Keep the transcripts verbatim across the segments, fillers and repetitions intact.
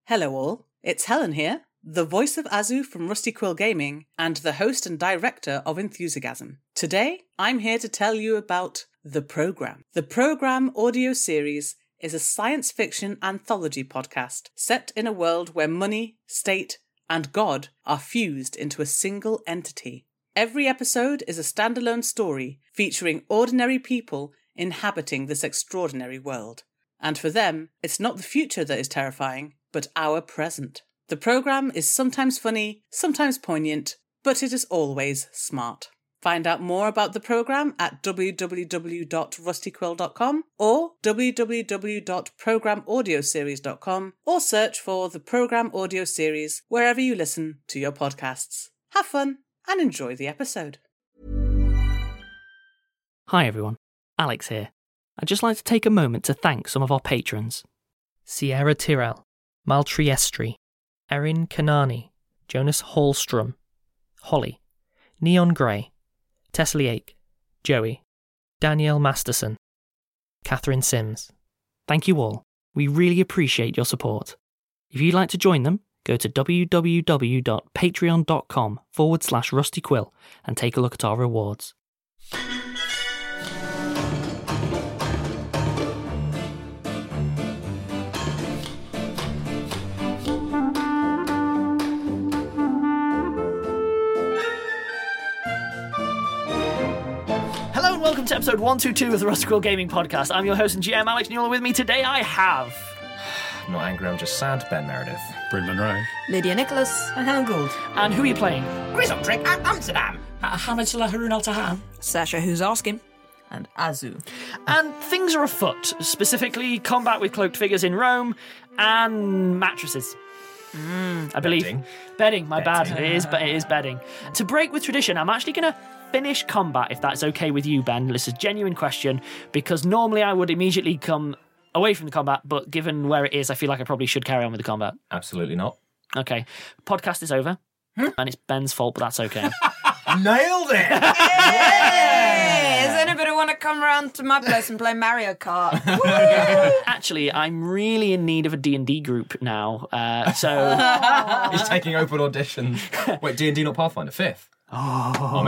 Hello all, it's Helen here, the voice of Azu from Rusty Quill Gaming and the host and director of Enthusiasm. Today, I'm here to tell you about The Programme. The Programme audio series is a science fiction anthology podcast set in a world where money, state, and God are fused into a single entity. Every episode is a standalone story featuring ordinary people inhabiting this extraordinary world. And for them, it's not the future that is terrifying, but our present. The programme is sometimes funny, sometimes poignant, but it is always smart. Find out more about the programme at w w w dot rusty quill dot com or w w w dot programme audio series dot com or search for the Programme Audio Series wherever you listen to your podcasts. Have fun and enjoy the episode. Hi everyone, Alex here. I'd just like to take a moment to thank some of our patrons. Sierra Tyrrell, Maltriestri, Erin Kanani, Jonas Hallstrom, Holly, Neon Grey, Tesliake, Joey, Danielle Masterson, Catherine Sims. Thank you all. We really appreciate your support. If you'd like to join them, go to w w w dot patreon dot com forward slash rusty quill and take a look at our rewards. Welcome to episode one twenty-two of the Rusty Quill Gaming Podcast. I'm your host and G M, Alex Newell. With me today I have... I'm not angry, I'm just sad, Ben Meredith. Bryn Monroe. Lydia Nicholas. And Helen Gould. And who are you playing? Grizzle Trick at Amsterdam. Uh, Hamatullah Harun Al-Tahan. Sasha, who's asking. And Azu. And things are afoot, specifically combat with cloaked figures in Rome and mattresses. Mm, I believe. Bedding. Bedding, my Bedding. bad. It is, it is bedding. To break with tradition, I'm actually going to finish combat, if that's okay with you, Ben. This is a genuine question, because normally I would immediately come away from the combat, but given where it is, I feel like I probably should carry on with the combat. Absolutely not. Okay. Podcast is over, and it's Ben's fault, but that's okay. Nailed it! Hey, does anybody want to come around to my place and play Mario Kart? Actually, I'm really in need of a D and D group now, uh, so... He's taking open auditions. Wait, D and D not Pathfinder? Fifth? Oh. I'm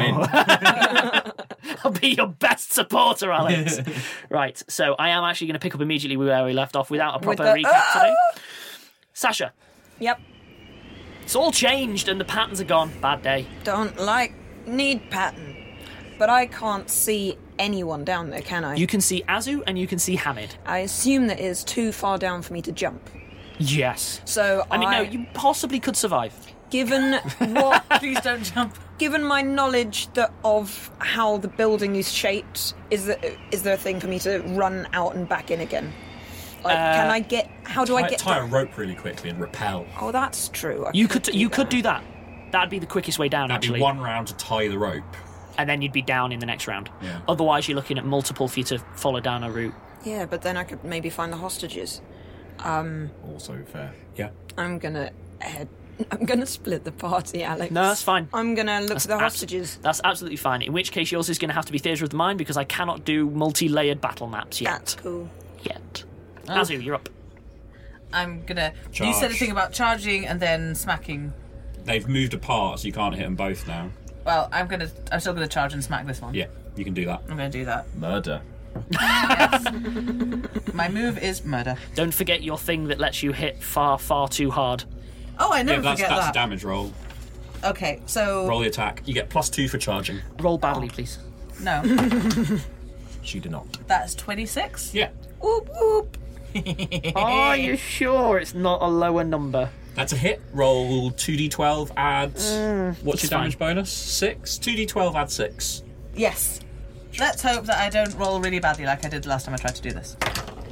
in. I'll be your best supporter, Alex. Right, so I am actually going to pick up immediately where we left off without a proper With the- recap today. Sasha, Yep. it's all changed and the patterns are gone. Bad day. Don't like, need pattern. But I can't see anyone down there, can I? You can see Azu and you can see Hamid. I assume that is too far down for me to jump. Yes. So I mean, I... no, you possibly could survive. Given what... Please don't jump. Given my knowledge that of how the building is shaped, is there, is there a thing for me to run out and back in again? Like, Uh, can I get... How do I Tie, get... tie a down? rope really quickly and rappel. Oh, that's true. I You could do you could that. do that. That'd be the quickest way down, That'd actually. be one round to tie the rope. And then you'd be down in the next round. Yeah. Otherwise, you're looking at multiple for you to follow down a route. Yeah, but then I could maybe find the hostages. Um, Also fair. Yeah. I'm gonna head... I'm gonna split the party, Alex. No, that's fine. I'm gonna look That's for the abs- hostages. That's absolutely fine. In which case, yours is going to have to be Theatre of the Mind because I cannot do multi-layered battle maps yet. That's cool. Yet. Oh. Azu, you're up. I'm gonna... Charge. You said a thing about charging and then smacking. They've moved apart, so you can't hit them both now. Well, I'm gonna... I'm still gonna charge and smack this one. Yeah, you can do that. I'm gonna do that. Murder. Yes. My move is murder. Don't forget your thing that lets you hit far, far too hard. Oh, I never yeah, that's, forget that's that. a damage roll. Okay, so... Roll the attack. You get plus two for charging. Roll badly, please. No. She did not. That's twenty-six. Yeah. Whoop, whoop. Are you sure it's not a lower number? That's a hit. Roll two d twelve, add... what's it's your damage bonus? Six? two d twelve, add six. Yes. Let's hope that I don't roll really badly like I did the last time I tried to do this.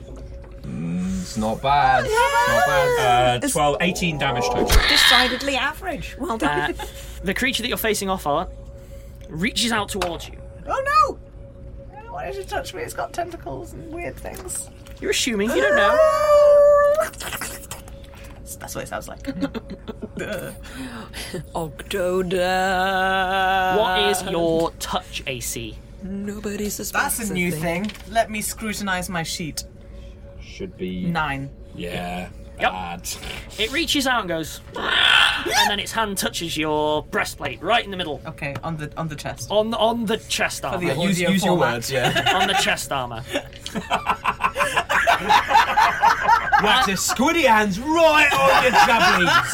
It's not bad. It's not bad. Uh, twelve, eighteen damage total. Decidedly average. Well done. Uh, the creature that you're facing off on reaches out towards you. Oh no! I don't want it to touch me. It's got tentacles and weird things. You're assuming, you don't know. That's what it sounds like. Octodad. What is your touch A C? Nobody suspects That's a new thing. Let me scrutinise my sheet. Should be... Nine. Yeah. Yep. Bad. It reaches out and goes, and then its hand touches your breastplate right in the middle, Okay, on the on the chest. on the, on the chest armor. the- Use, Audio use your format. words, yeah. on the chest armor. Wax his squiddy hands right on your jabblies.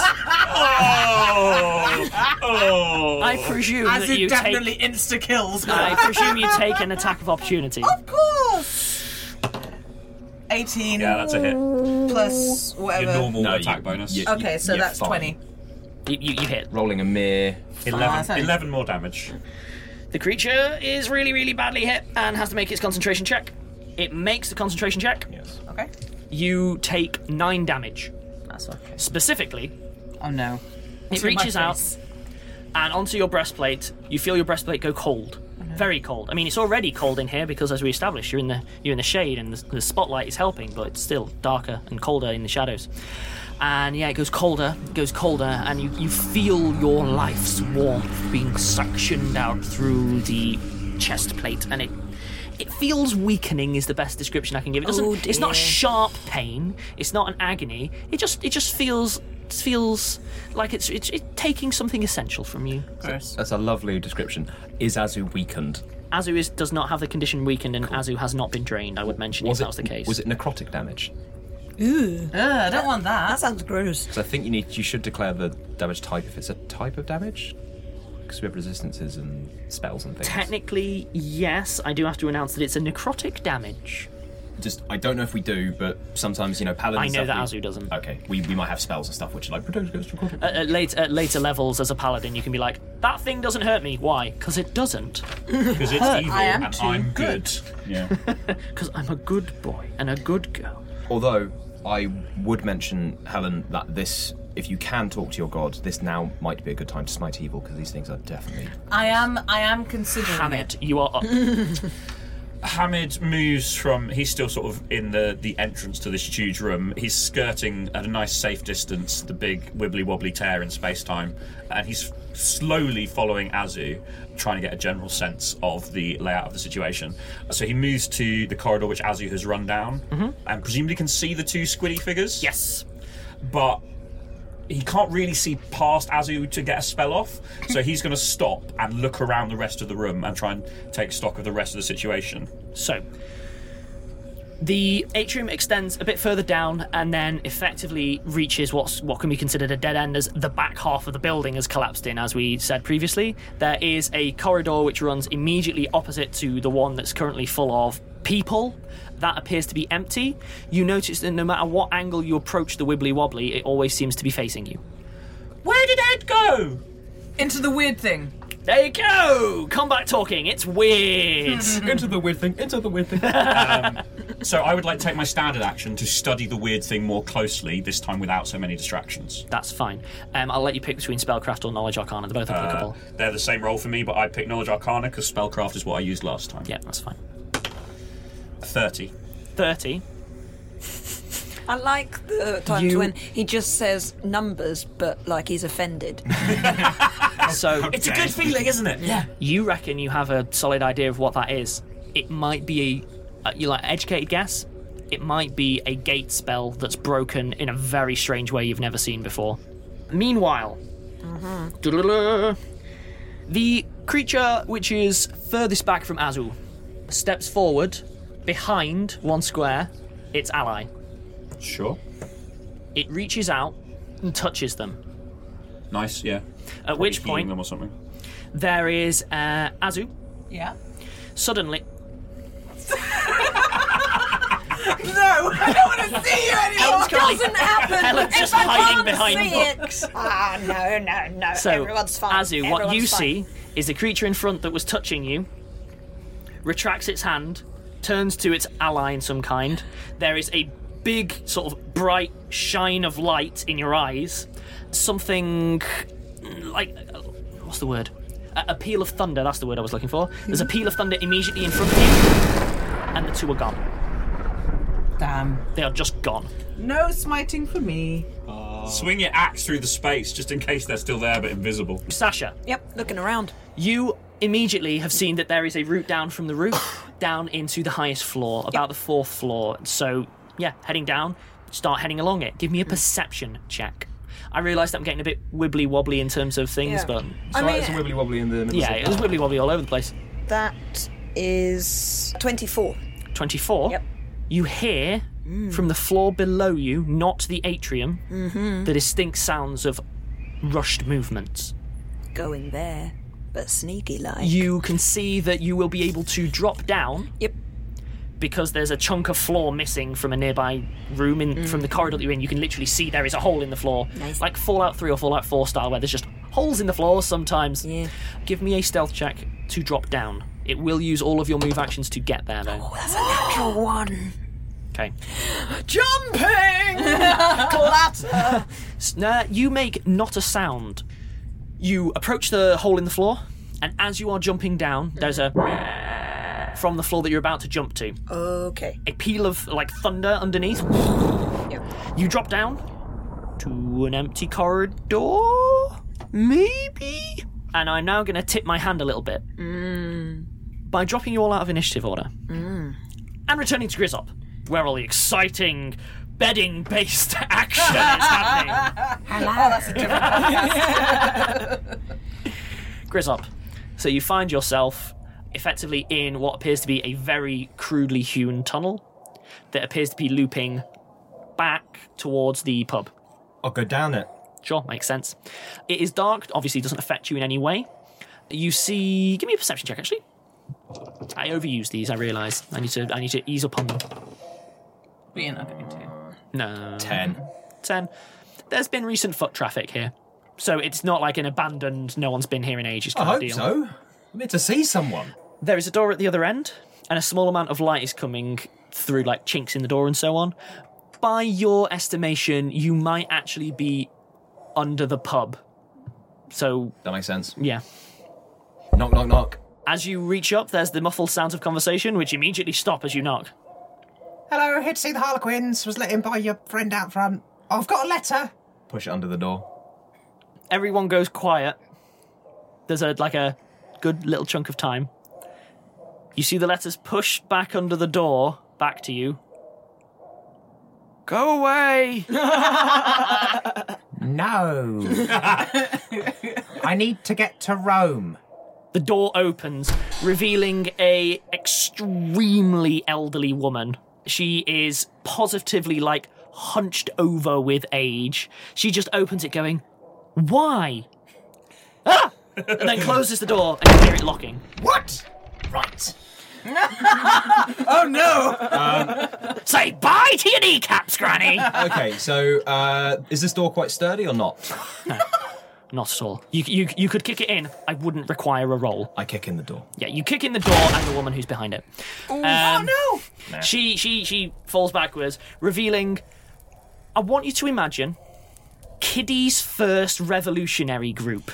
Oh! Oh! I presume As that it you definitely take. insta kills. I presume you take an attack of opportunity. Of course. Eighteen Yeah, that's a hit. plus whatever. Your normal No, attack you- bonus. you- Okay, so You're that's fine. twenty. You, you, you hit. Rolling a mere. eleven, Ah, sorry. eleven more damage. The creature is really, really badly hit and has to make its concentration check. It makes the concentration check. Yes. Okay. You take nine damage. That's okay. Specifically, Oh no. it To my reaches out face. and onto your breastplate. You feel your breastplate go cold, very cold. I mean, it's already cold in here because, as we established, you're in the you're in the shade and the, the spotlight is helping, but it's still darker and colder in the shadows. And yeah, it goes colder, it goes colder, and you, you feel your life's warmth being suctioned out through the chest plate, and it it feels weakening is the best description I can give. It doesn't. Oh, It's not dear. sharp pain. It's not an agony. It just it just feels feels like it's it's, it's taking something essential from you. Gross. That's a lovely description. Is Azu weakened? Azu is, does not have the condition weakened, and Azu has not been drained. I would mention if that was the case. Was it necrotic damage? Ooh, Ugh, I don't want that that. sounds gross. So I think you need you should declare the damage type if it's a type of damage. Because we have resistances and spells and things. Technically, yes. I do have to announce that it's a necrotic damage. Just I don't know if we do, but sometimes you know paladins. I know stuff that we- Azu doesn't. Okay, we, we might have spells and stuff which are like protect against necrotic. At, at, late, at later levels, as a paladin, you can be like, that thing doesn't hurt me. Why? Because it doesn't. Because it's evil I am and too I'm good. good. Yeah. Because I'm a good boy and a good girl. Although I would mention, Helen, that this, if you can talk to your god, this now might be a good time to smite evil because these things are definitely. I am. I am considering Hamid, it. you are up. Hamid moves from. He's still sort of in the, the entrance to this huge room. He's skirting at a nice safe distance the big wibbly wobbly tear in space time, and he's slowly following Azu, trying to get a general sense of the layout of the situation. So he moves to the corridor which Azu has run down, and presumably can see the two squiddy figures. Yes. But he can't really see past Azu to get a spell off, so he's going to stop and look around the rest of the room and try and take stock of the rest of the situation. So, the atrium extends a bit further down and then effectively reaches what's what can be considered a dead end as the back half of the building has collapsed in, as we said previously. There is a corridor which runs immediately opposite to the one that's currently full of people. That appears to be empty. You notice that no matter what angle you approach the wibbly wobbly, it always seems to be facing you. Where did Ed go? Into the weird thing. There you go! Combat talking, it's weird! Into the weird thing. Into the weird thing. So I would like to take my standard action to study the weird thing more closely, this time without so many distractions. That's fine. Um, I'll let you pick between Spellcraft or Knowledge Arcana. They're both Uh, applicable. they're the same roll for me, but I picked Knowledge Arcana because Spellcraft is what I used last time. Yeah, that's fine. thirty. thirty. I like the times You- when he just says numbers, but like he's offended. So It's a good feeling, isn't it? Yeah. you reckon you have a solid idea of what that is. It might be a, uh, you like educated guess. It might be a gate spell that's broken in a very strange way you've never seen before. Meanwhile, doo-doo-doo, the creature which is furthest back from Azu steps forward behind one square, its ally. Sure. It reaches out and touches them. Nice, yeah. At which Healing point, them or something. there is uh, Azu. Yeah. Suddenly, No, I don't want to see you anymore. Helen's currently- Doesn't happen. Helen's if just I hiding can't behind see books. it. Ah, no, no, no. so Everyone's fine. Azu, what Everyone's you fine. see is the creature in front that was touching you retracts its hand, turns to its ally in some kind. There is a big, sort of bright shine of light in your eyes. Something like, what's the word? A, a peal of thunder. That's the word I was looking for. There's a peal of thunder immediately in front of you, and the two are gone. Damn. They are just gone. No smiting for me. Swing your axe through the space just in case they're still there but invisible. Sasha, Yep, looking around. you immediately have seen that there is a route down from the roof down into the highest floor, about the fourth floor. So, yeah, heading down. start heading along it. Give me a perception check. I realise that I'm getting a bit wibbly wobbly in terms of things, Yeah. but So I mean- it's a wibbly wobbly in the middle. yeah, it was wibbly wobbly all over the place. That is twenty-four. twenty-four. Yep. You hear from the floor below you, not the atrium, the distinct sounds of rushed movements. Going there, but sneaky like. You can see that you will be able to drop down Yep. because there's a chunk of floor missing from a nearby room in from the corridor that you're in. You can literally see there is a hole in the floor, Nice. like Fallout three or Fallout four style, where there's just holes in the floor sometimes. Yeah. Give me a stealth check to drop down. It will use all of your move actions to get there, though. Oh, that's a natural one. Okay. Jumping! Clatter! Nah, you make not a sound. You approach the hole in the floor, and as you are jumping down, there's a from the floor that you're about to jump to. Okay. A peal of like thunder underneath. Yep. You drop down to an empty corridor, maybe? And I'm now going to tip my hand a little bit. Mm. By dropping you all out of initiative order. Mm. And returning to Grizzop, where all the exciting bedding-based action is happening. Oh, that's a different podcast. Grizzop. So you find yourself effectively in what appears to be a very crudely hewn tunnel that appears to be looping back towards the pub. I'll go down it. Sure, makes sense. It is dark, obviously doesn't affect you in any way. You see... Give me a perception check, actually. I overuse these, I realise. I need to I need to ease up on them. We're not going to. No. Ten. Ten. There's been recent foot traffic here. So it's not like an abandoned, no one's been here in ages I kind of hope deal. so. I'm here to see someone. There is a door at the other end, and a small amount of light is coming through, like, chinks in the door and so on. By your estimation, you might actually be under the pub. So, That makes sense. yeah. Knock, knock, knock. As you reach up, there's the muffled sounds of conversation, which immediately stop as you knock. Hello, here to see the Harlequins. Was let in by your friend out front. I've got a letter. Push it under the door. Everyone goes quiet. There's a like a good little chunk of time. You see the letters pushed back under the door, back to you. Go away! No. I need to get to Rome. The door opens, revealing a extremely elderly woman. She is positively, like, hunched over with age. She just opens it going, why? Ah! And then closes the door and you hear it locking. What? Right. Oh no! Say bye to your kneecaps, Granny! Okay, so uh, is this door quite sturdy or not? Not at all. You, you, you could kick it in. I wouldn't require a roll. I kick in the door. Yeah, you kick in the door and the woman who's behind it. Um, Oh Nah. She she she falls backwards, revealing. I want you to imagine Kiddie's first revolutionary group.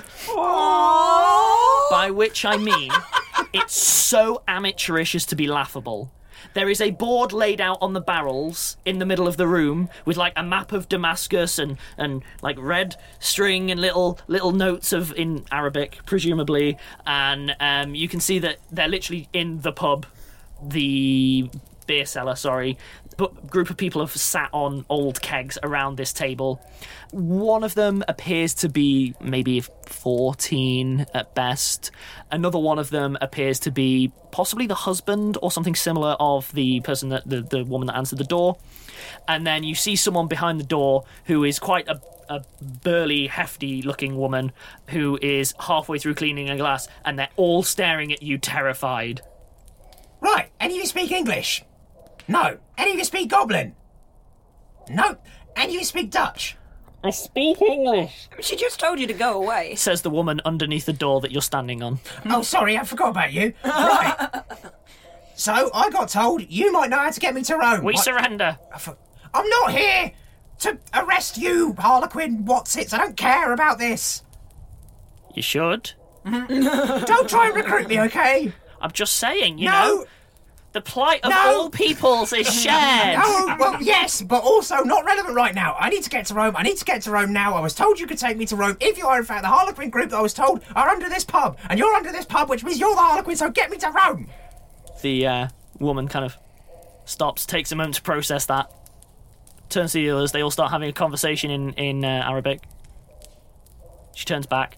By which I mean, it's so amateurish as to be laughable. There is a board laid out on the barrels in the middle of the room with like a map of Damascus and, and like red string and little little notes of in Arabic, presumably. And um, you can see that they're literally in the pub, the beer cellar, sorry. But group of people have sat on old kegs around this table. One of them appears to be maybe fourteen at best. Another one of them appears to be possibly the husband or something similar of the person that the, the woman that answered the door. And then you see someone behind the door who is quite a, a burly, hefty looking woman who is halfway through cleaning a glass, and they're all staring at you terrified. Right, any of you speak English? No. Any of you speak Goblin? No. Any of you speak Dutch? I speak English, She just told you to go away. says the woman underneath the door that you're standing on. Oh, sorry, I forgot about you. Right. So, I got told you might know how to get me to Rome. We What- surrender. I'm not here to arrest you, Harlequin Whatsits. I don't care about this. You should. Don't try and recruit me, okay? I'm just saying, you No. know, the plight of No. all peoples is shared. Oh, well, yes, but also not relevant right now. I need to get to Rome. I need to get to Rome now. I was told you could take me to Rome if you are, in fact, the Harlequin group that I was told are under this pub. And you're under this pub, which means you're the Harlequin, so get me to Rome. The uh, woman kind of stops, takes a moment to process that. turns to the others. They all start having a conversation in, in uh, Arabic. She turns back.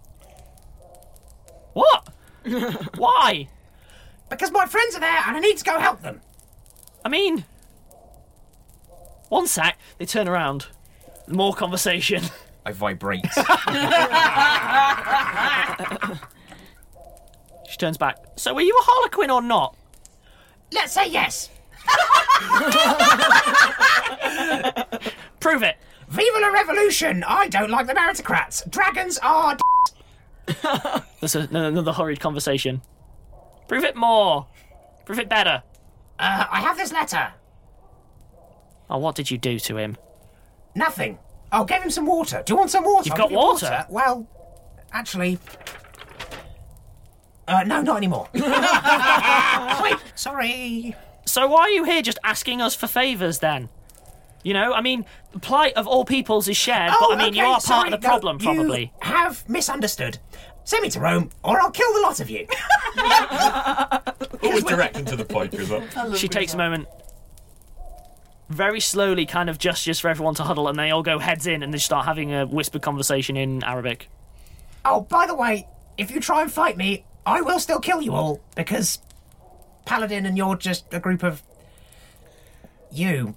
What? Why? Because my friends are there and I need to go help them. I mean... One sec. They turn around. More conversation. I vibrate. She turns back. So were you a Harlequin or not? Let's say yes. Prove it. Viva la revolution! I don't like the meritocrats. Dragons are d- There's a, another horrid conversation. Prove it more. Prove it better. Uh, I have this letter. Oh, what did you do to him? Nothing. I'll give him some water. Do you want some water? You've I'll got give you water? Well, actually... Uh, no, not anymore. Wait, sorry. So why are you here just asking us for favours then? You know, I mean, the plight of all peoples is shared, Oh, but I mean, okay, you are part sorry, of the no, problem, probably. You have misunderstood. Send me to Rome, or I'll kill the lot of you. Always direct and to the point, as well. She takes a moment, very slowly kind of gestures for everyone to huddle, and they all go heads in and they start having a whispered conversation in Arabic. Oh, by the way, if you try and fight me, I will still kill you all, because Paladin and you're just a group of... you.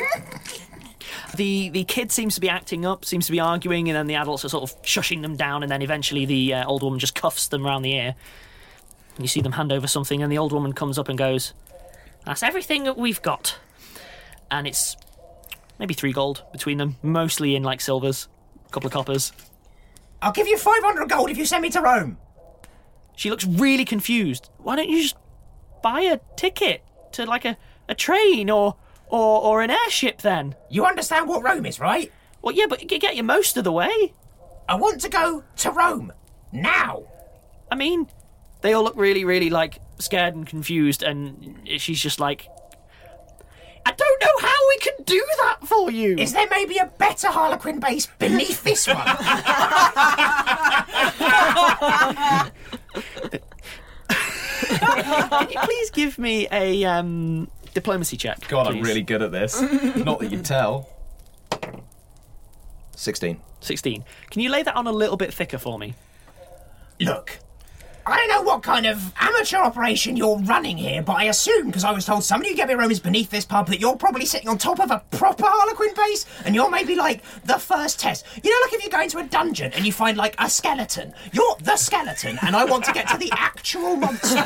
The the kid seems to be acting up, seems to be arguing, and then the adults are sort of shushing them down, and then eventually the uh, old woman just cuffs them around the ear. And you see them hand over something, and the old woman comes up and goes, "That's everything that we've got." And it's maybe three gold between them, mostly in like silvers, a couple of coppers. I'll give you five hundred gold if you send me to Rome. She looks really confused. Why don't you just buy a ticket to like a, a train or, or or an airship then? You understand what Rome is, right? Well, yeah, but it could get you most of the way. I want to go to Rome. Now. I mean, they all look really, really, like, scared and confused, and she's just like, I don't know how we can do that for you. Is there maybe a better Harlequin base beneath this one? Can you please give me a um, diplomacy check? God, please? I'm really good at this. Not that you tell. sixteen. sixteen. Can you lay that on a little bit thicker for me? Look, I don't know what kind of amateur operation you're running here, but I assume, because I was told some of you get me Rome is beneath this pub, that you're probably sitting on top of a proper Harlequin base, and you're maybe like the first test. You know, like if you go into a dungeon and you find like a skeleton. You're the skeleton, and I want to get to the actual monsters.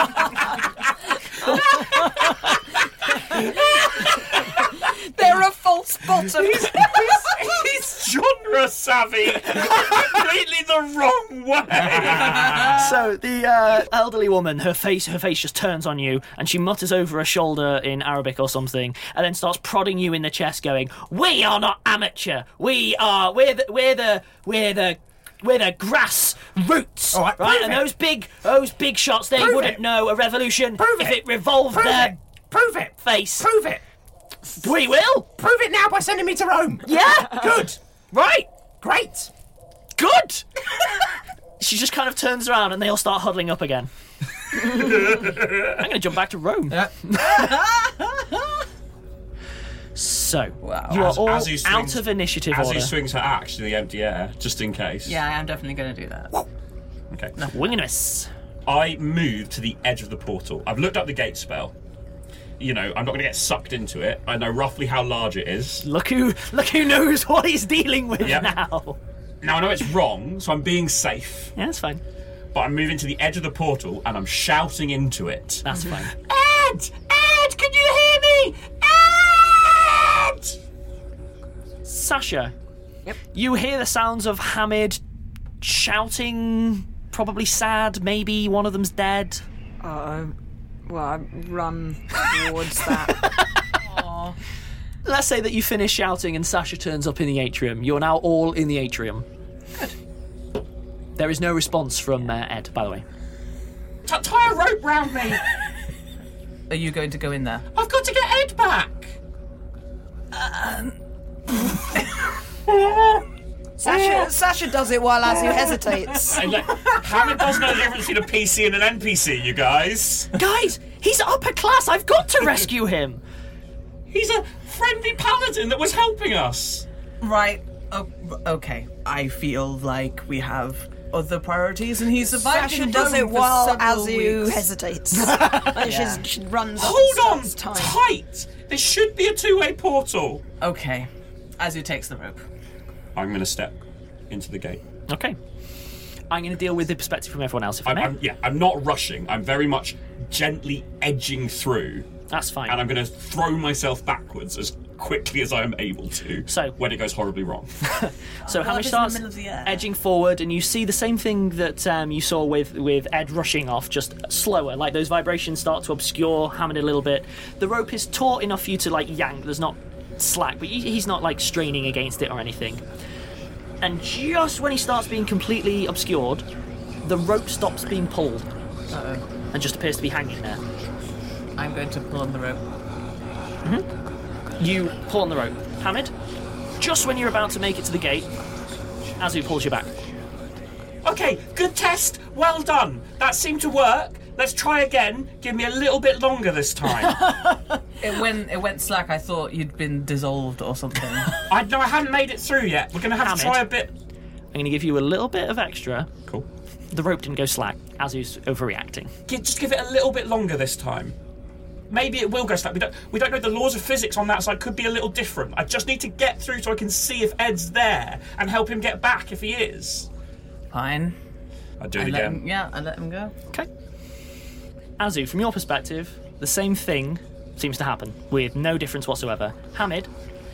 There are false bottoms. He's genre savvy completely the wrong way. So the uh, elderly woman, her face, her face just turns on you, and she mutters over her shoulder in Arabic or something, and then starts prodding you in the chest, going, "We are not amateur. We are. We're the. We're the. We're the." We're the grass roots, All right, right? prove And it. those big, those big shots, they Prove wouldn't it. know a revolution Prove if it. it revolved Prove their it. Prove it. face. Prove it. We will. Prove it now by sending me to Rome. Yeah. Good. Right. Great. Good. She just kind of turns around, and they all start huddling up again. I'm going to jump back to Rome. So, Wow. you are As- all as he swings- out of initiative As order. he swings her axe to the empty air, just in case. Yeah, I am definitely going to do that. Okay. Wing and a miss. I move to the edge of the portal. I've looked up the gate spell. You know, I'm not going to get sucked into it. I know roughly how large it is. Look who, look who knows what he's dealing with Yep. now. Now, I know it's wrong, so I'm being safe. Yeah, that's fine. But I'm moving to the edge of the portal, and I'm shouting into it. That's fine. Ed! Ed, can you hear me? Ed! Sasha, yep. You hear the sounds of Hamid shouting, probably sad, maybe one of them's dead. Uh, well, I run towards that. Let's say that you finish shouting and Sasha turns up in the atrium. You're now all in the atrium. Good. There is no response from uh, Ed, by the way. T- tie a rope round me. Are you going to go in there? I've got to get Ed back. Sasha, Sasha does it while Azu hesitates. And look, Hamid doesn't know the difference between a P C and an N P C, you guys. Guys, he's upper class. I've got to rescue him. He's a friendly paladin that was helping us. Right. Oh, okay. I feel like we have other priorities, and he's survived Sasha in does Rome it for while several Azu weeks. hesitates. Like Yeah. she's, she runs up Hold on and starts time. tight. There should be a two-way portal. Okay. Azu takes the rope. I'm going to step into the gate. Okay. I'm going to deal with the perspective from everyone else, if I I'm, may. I'm, yeah, I'm not rushing. I'm very much gently edging through, That's fine. and I'm going to throw myself backwards as quickly as I am able to. So- when it goes horribly wrong. So love Hamish is in the starts middle of the air. edging forward, and you see the same thing that um, you saw with, with Ed rushing off, just slower. Like those vibrations start to obscure Hamid a little bit. The rope is taut enough for you to like yank. There's not slack, but he- he's not like straining against it or anything. And just when he starts being completely obscured, the rope stops being pulled Uh-oh. and just appears to be hanging there. I'm going to pull on the rope. You pull on the rope. Hamid, just when you're about to make it to the gate, Azu pulls you back. Okay, good test. Well done. That seemed to work. Let's try again. Give me a little bit longer this time. It went, it went slack. I thought you'd been dissolved or something. I no, I haven't made it through yet. We're going to have Hamid. to try a bit. I'm going to give you a little bit of extra. Cool. The rope didn't go slack. Azu's overreacting. Gi- Just give it a little bit longer this time. Maybe it will go slack. We don't, we don't know the laws of physics on that side. Could be a little different. I just need to get through so I can see if Ed's there and help him get back if he is. Fine. I'll do I it let again. him, yeah, I let him go. Okay. Azu, from your perspective, the same thing seems to happen, with no difference whatsoever. Hamid,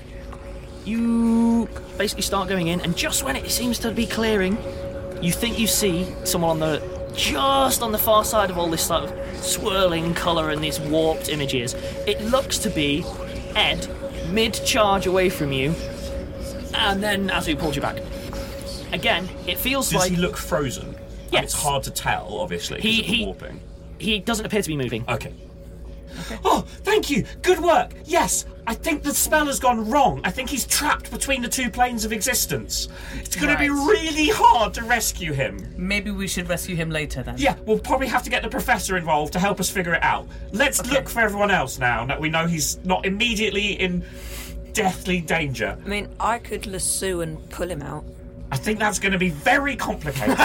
you basically start going in, and just when it seems to be clearing, you think you see someone on the just on the far side of all this sort of swirling colour and these warped images. It looks to be Ed, mid-charge away from you, and then Azu pulls you back. Again, it feels Does like he look frozen? And Yes. it's hard to tell, obviously, because He- of the he- warping. he doesn't appear to be moving. Okay. Oh, thank you. Good work. Yes, I think the spell has gone wrong. I think he's trapped between the two planes of existence. It's going to be Right. really hard to rescue him. Maybe we should rescue him later then. Yeah, we'll probably have to get the professor involved to help us figure it out. Let's look for everyone else now that we know he's not immediately in deathly danger. I mean, I could lasso and pull him out. I think that's going to be very complicated.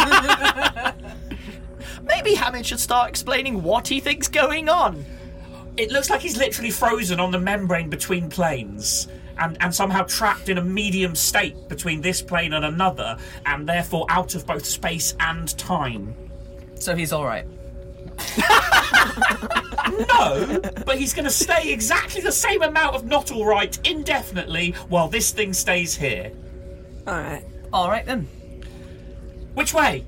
Maybe Hamid should start explaining what he thinks going on. It looks like he's literally frozen on the membrane between planes. And, and somehow trapped in a medium state between this plane and another, and therefore out of both space and time. So he's all right. No, but he's going to stay exactly the same amount of not all right indefinitely while this thing stays here. All right. All right then. Which way?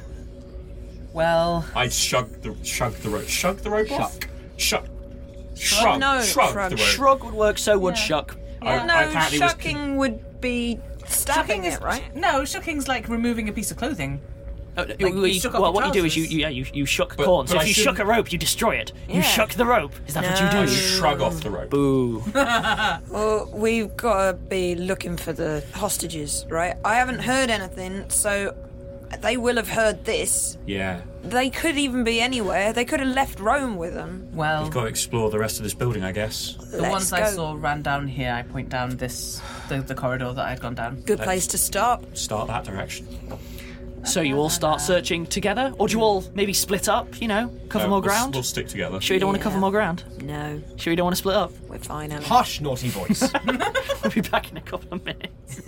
Well, I shrugged the shrugged the rope. Shug the rope off? Shuck. Shrug, no, shrug shrug. the rope. Shrug would work, so would Yeah. shuck. I- Well, no, I apparently was shucking would be stabbing is it, right? No, shucking's like removing a piece of clothing. Uh, Like, you- you shook off well, the what you do is you, trousers. you yeah you, you shuck But- corn. So but if I you shouldn't- shuck a rope, you destroy it. You Yeah. shuck the rope. Is that what you No. do? Shrug off the rope. Boo. Well, we've got to be looking for the hostages, right? I haven't heard anything, so they will have heard this. Yeah. They could even be anywhere. They could have left Rome with them. Well, We've got to explore the rest of this building, I guess. the Let's ones go. I saw ran down here. I point down this, the, the corridor that I'd gone down. Good place to start. Start that direction. So you all start searching together, or do you all maybe split up? You know, cover No, more we'll s- ground. We'll stick together. Sure you don't want to Yeah. cover more ground? No, Sure you don't want to split up? we're fine, Alan. Hush, naughty voice. We'll be back in a couple of minutes.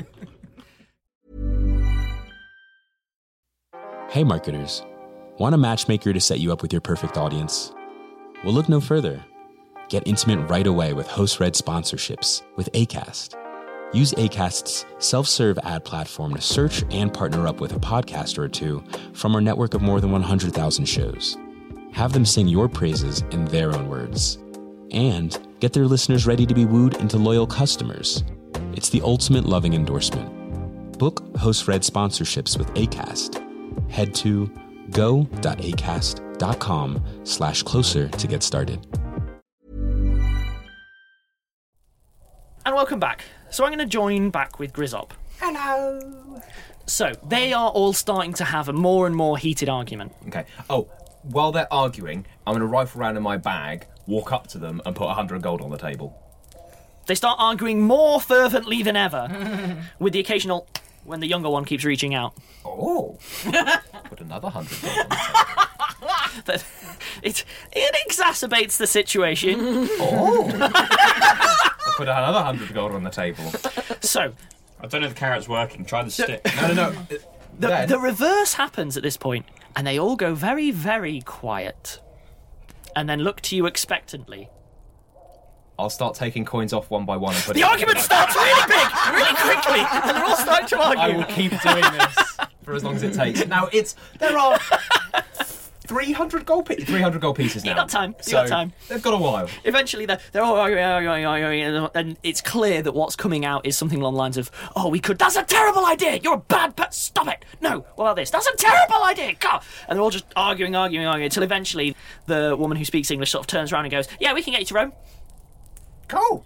Hey marketers, want a matchmaker to set you up with your perfect audience? Well, look no further. Get intimate right away with host-read sponsorships with Acast. Use Acast's self-serve ad platform to search and partner up with a podcaster or two from our network of more than one hundred thousand shows. Have them sing your praises in their own words. And get their listeners ready to be wooed into loyal customers. It's the ultimate loving endorsement. Book host-read sponsorships with Acast. Head to go.acast.com slash closer to get started. And welcome back. So I'm going to join back with Grizzop. Hello. So they are all starting to have a more and more heated argument. Okay. Oh, while they're arguing, I'm going to rifle around in my bag, walk up to them, and put a hundred gold on the table. They start arguing more fervently than ever, with the occasional when the younger one keeps reaching out. Oh. Put another hundred gold on the table. That it it exacerbates the situation. Oh. I'll put another hundred gold on the table. So, I don't know if the carrot's working. Try the stick. No, no, no. the, Then- the reverse happens at this point, and they all go very, very quiet, and then look to you expectantly. I'll start taking coins off one by one and put The it argument starts really big, really quickly, and they're all starting to argue. I will keep doing this for as long as it takes. Now it's there are three hundred gold pieces. Three hundred gold pieces now. You got time. You so got time. They've got a while. Eventually, they're, they're all arguing, arguing, arguing, and it's clear that what's coming out is something along the lines of, "Oh, we could. That's a terrible idea. You're a bad pet. Stop it. No. What about this? That's a terrible idea. God." And they're all just arguing, arguing, arguing until eventually the woman who speaks English sort of turns around and goes, "Yeah, we can get you to Rome." Cool.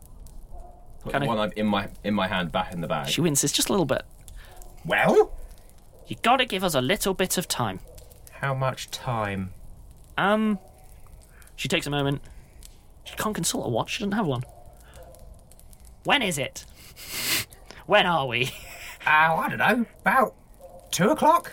Put Kinda- the one I've in my in my hand back in the bag. She winces just a little bit. Well, You got to give us a little bit of time. how much time? Um, she takes a moment. She can't consult a watch. She doesn't have one. When is it? When are we? Oh, I don't know. About two o'clock.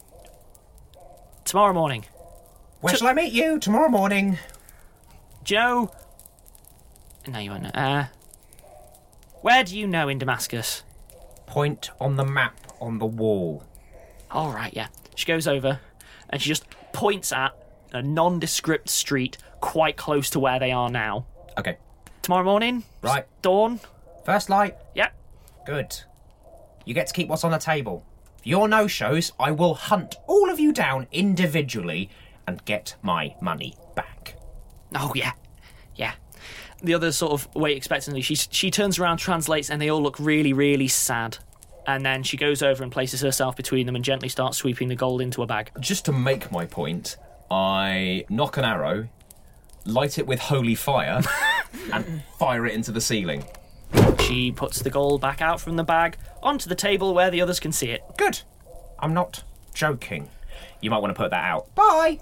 Tomorrow morning. Where Two- shall I meet you? Tomorrow morning. Do you know? No, you won't know. Uh, where do you know in Damascus? Point on the map on the wall. All right, yeah. She goes over and she just points at a nondescript street quite close to where they are now. Okay. Tomorrow morning? Right. Dawn? First light. Yep. Good. You get to keep what's on the table. For your no-shows, I will hunt all of you down individually and get my money back. Oh, yeah. Yeah. The others sort of wait expectantly. She, she turns around, translates, and they all look really, really sad. And then she goes over and places herself between them and gently starts sweeping the gold into a bag. Just to make my point, I knock an arrow, light it with holy fire, and fire it into the ceiling. She puts the gold back out from the bag onto the table where the others can see it. Good. I'm not joking. You might want to put that out. Bye.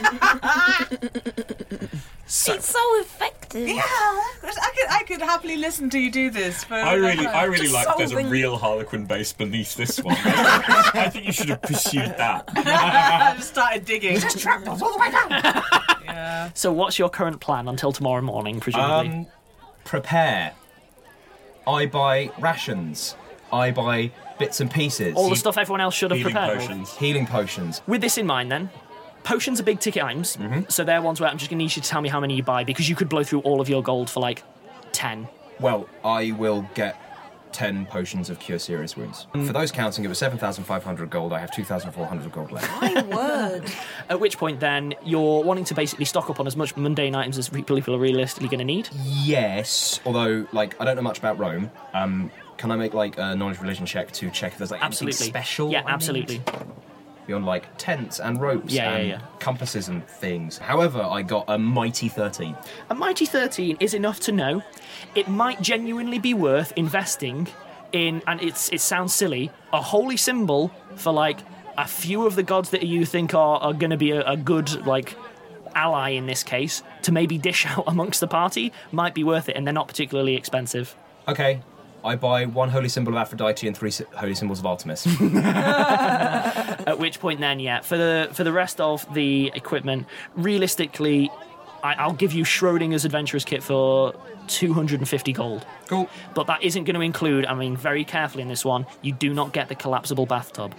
It's so effective. Yeah, I could, I could happily listen to you do this. For I really, I really Just like. There's a solving- real Harlequin base beneath this one. I think you should have pursued that. I just started digging. Just trapped us all the way down. Yeah. So what's your current plan until tomorrow morning, presumably? Um, prepare. I buy rations. I buy bits and pieces. All the stuff everyone else should have Healing prepared. potions. Healing potions. With this in mind, then, potions are big ticket items, so they're ones where I'm just going to need you to tell me how many you buy because you could blow through all of your gold for like ten. Well, I will get ten potions of Cure Serious Wounds. For those counting, it was seven thousand five hundred gold. I have two thousand four hundred gold left. My word. At which point, then, you're wanting to basically stock up on as much mundane items as people are realistically going to need. Yes, although, like, I don't know much about Rome. Um, can I make, like, a knowledge religion check to check if there's, like, Absolutely. anything special? Yeah, I need? absolutely. Beyond, like, tents and ropes Yeah, yeah, and yeah. compasses and things. However, I got a mighty thirteen. A mighty thirteen is enough to know it might genuinely be worth investing in, and it's it sounds silly, a holy symbol for like a few of the gods that you think are, are going to be a, a good like ally in this case to maybe dish out amongst the party might be worth it, and they're not particularly expensive. Okay, I buy one holy symbol of Aphrodite and three sy- holy symbols of Artemis. At which point, then, yeah, for the for the rest of the equipment, realistically, I, I'll give you Schrodinger's Adventurer's Kit for two hundred fifty gold. Cool. But that isn't going to include, I mean, very carefully in this one, you do not get the collapsible bathtub.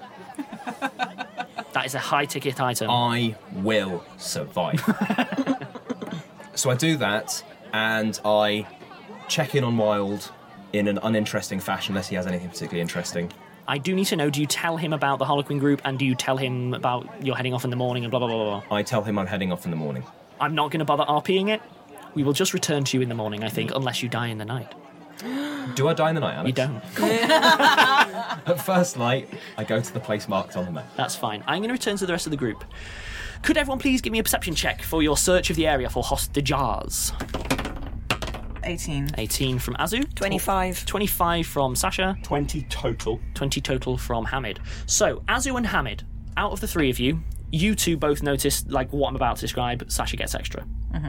That is a high-ticket item. I will survive. So I do that, and I check in on Wild in an uninteresting fashion, unless he has anything particularly interesting. I do need to know, do you tell him about the Harlequin group, and do you tell him about you're heading off in the morning and blah, blah, blah, blah, blah? I tell him I'm heading off in the morning. I'm not going to bother RPing it. We will just return to you in the morning, I think, unless you die in the night. Do I die in the night, Alex? You don't. At first light, I go to the place marked on the map. That's fine. I'm going to return to the rest of the group. Could everyone please give me a perception check for your search of the area for hostages? eighteen. eighteen from Azu. twenty-five. twenty-five from Sasha. Twenty total. twenty total from Hamid. So, Azu and Hamid, out of the three of you, you two both notice, like, what I'm about to describe, Sasha gets extra. Mm-hmm.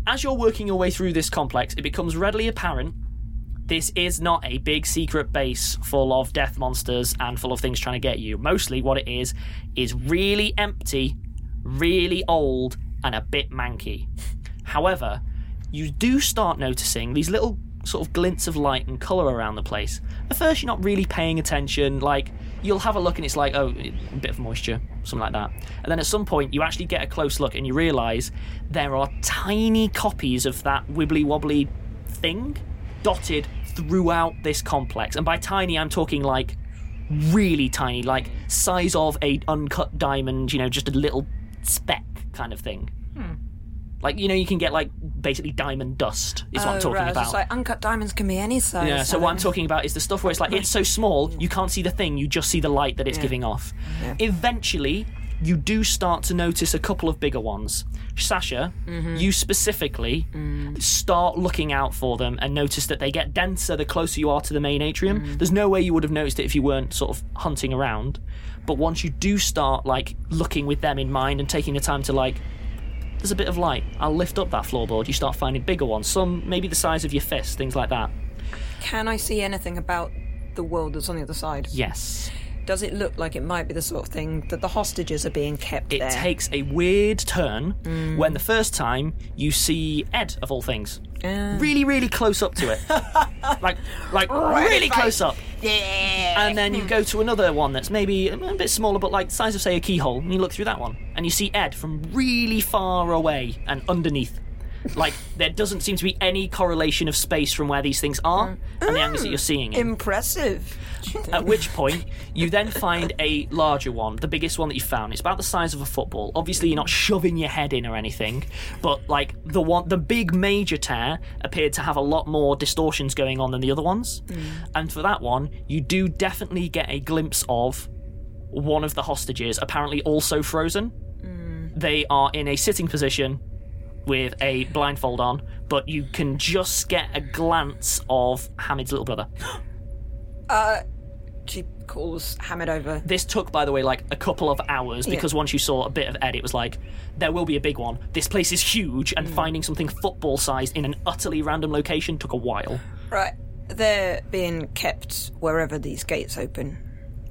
as you're working your way through this complex, it becomes readily apparent this is not a big secret base full of death monsters and full of things trying to get you. Mostly what it is, is really empty, really old, and a bit manky. However, you do start noticing these little sort of glints of light and colour around the place. At first, you're not really paying attention. Like, you'll have a look and it's like, oh, a bit of moisture, something like that. And then at some point, you actually get a close look and you realise there are tiny copies of that wibbly-wobbly thing dotted throughout this complex. And by tiny, I'm talking like really tiny, like size of a uncut diamond, you know, just a little speck kind of thing. Hmm. Like, you know, you can get like basically diamond dust is what oh, I'm talking right. I was about. just like, uncut diamonds can be any size. Yeah, so what I'm talking about is the stuff where it's like, it's so small, you can't see the thing, you just see the light that it's Yeah. giving off. Yeah. Eventually, you do start to notice a couple of bigger ones. Sasha, Mm-hmm. you specifically Mm. start looking out for them and notice that they get denser the closer you are to the main atrium. Mm. There's no way you would have noticed it if you weren't sort of hunting around. But once you do start, like, looking with them in mind and taking the time to, like, there's a bit of light, I'll lift up that floorboard, you start finding bigger ones, some maybe the size of your fist, things like that. Can I see anything about the world that's on the other side? Yes. Does it look like it might be the sort of thing that the hostages are being kept It there? takes a weird turn Mm. when the first time you see Ed, of all things. Uh. Really, really close up to it. like, like really close up. Yeah. And then you go to another one that's maybe a bit smaller, but like the size of, say, a keyhole, and you look through that one, and you see Ed from really far away and underneath. Like, there doesn't seem to be any correlation of space from where these things are and the angles that you're seeing it. Impressive. At which point, you then find a larger one, the biggest one that you found. It's about the size of a football. Obviously, you're not shoving your head in or anything, but like the one, the big major tear appeared to have a lot more distortions going on than the other ones. And for that one, you do definitely get a glimpse of one of the hostages, apparently also frozen. They are in a sitting position with a blindfold on, but you can just get a glance of Hamid's little brother. Uh, she calls Hamid over. This took, by the way, like a couple of hours because Yeah. once you saw a bit of Ed, it was like, there will be a big one. This place is huge, and finding something football-sized in an utterly random location took a while. Right. They're being kept wherever these gates open.